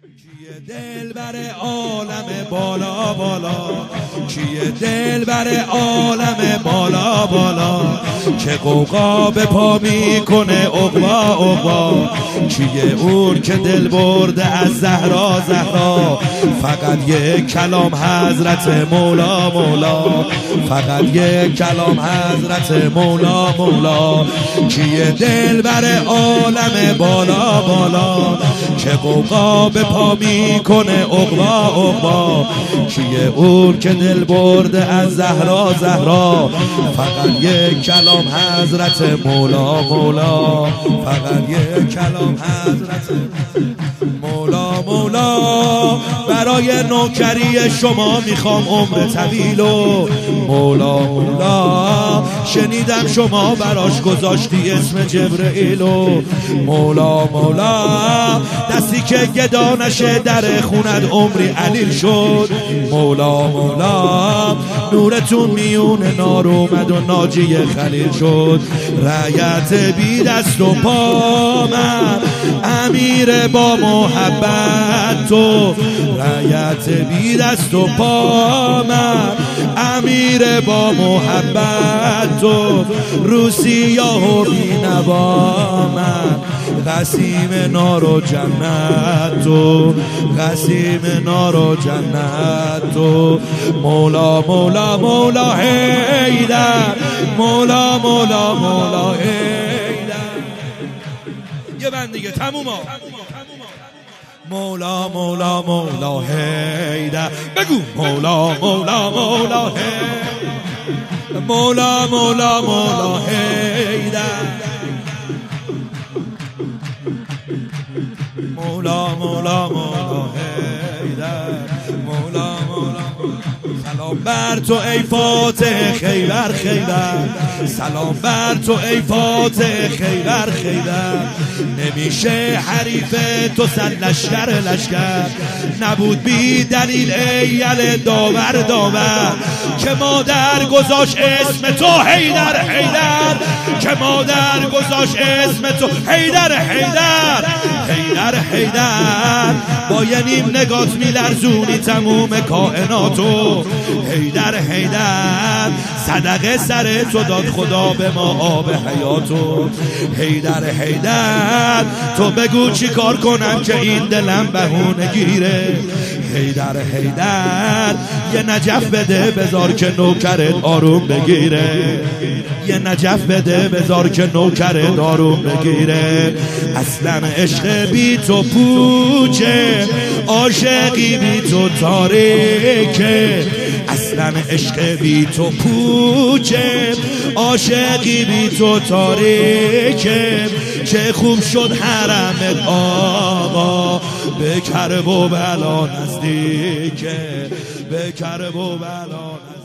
کیه دل بر عالم بالا بالا، کیه دل بر عالم بالا بالا، که قوقا به پا میکنه عقبا عقبا. کیه اون که دل برده از زهرا زهرا، فقط یک کلام حضرت مولا مولا، فقط یک کلام حضرت مولا مولا. کیه دل بر عالم بالا بالا، که قوقا به پا میکنه عقبا عقبا. کیه اون که دل برده از زهرا زهرا، فقط یک کلام حضرت مولا مولا، فقط یک کلام حضرت مولا مولا. برای نوکری شما میخوام عمر طویل و مولا مولا. شنیدم شما براش گذاشتی اسم جبرئیل و مولا مولا. دستی که گدا نشه در خونت عمری علیل شد مولا مولا. نورتون میون نار اومد و ناجی خلیل شد. رعیت بی دست و پا من امیر با محبت تو، رعیت بی دست و پا من امیر با محبت تو. روسی و بینوا من قسیم نار و جنت تو، قسیم نار و جنت تو. مولا مولا مولا حیدر، مولا مولا مولا حیدر. یه بند دیگه تموم ها. مولا مولا مولا حیدر، بگو مولا مولا مولا حیدر، مولا مولا مولا حیدر، مولا مولا مولا حیدر، مولا مولا. سلام بر تو ای فاتح خیبر خیبر، سلام بر تو ای فاتح خیبر خیبر. نمیشه حریف تو صد لشکر لشکر، نبود بی دلیل ای یل داور داور. که مادر گذاشت اسم تو حیدر حیدر، که مادر گذاشت اسم تو حیدر حیدر، حیدر حیدر. با یه نیم نگات میلرزونی تموم کائناتو حیدر حیدر. صدقه سر تو داد خدا به ما آب حیاتو حیدر حیدر. تو بگو چی کار کنم که این دلم بهونه گیره حیدر حیدر. یه نجف بده بذار که نوکرت آروم بگیره، یه نجف بده بذار که نوکرت آروم بگیره. اصلا عشق بی تو پوچه، عاشقی بی تو تاریکه. اصلا عشق بی تو پوچه، عاشقی بی تو تاریکه. چه خوب شد حرمت آقا، به کرب و بلا نزدیکه، به کرب و بلا نزدیکه.